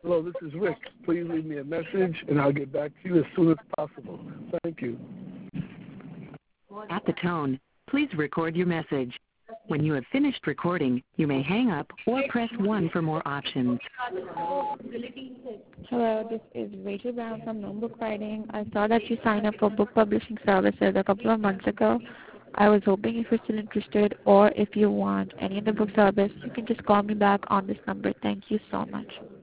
Hello, this is Rick. Please leave me a message, and I'll get back to you as soon as possible. Thank you. At the tone, please record your message. When you have finished recording, you may hang up or press 1 for more options. Hello, this is Rachel Brown from Known Book Writing. I saw that you signed up for book publishing services a couple of months ago. I was hoping if you're still interested, or if you want any of the book service, you can just call me back on this number. Thank you so much.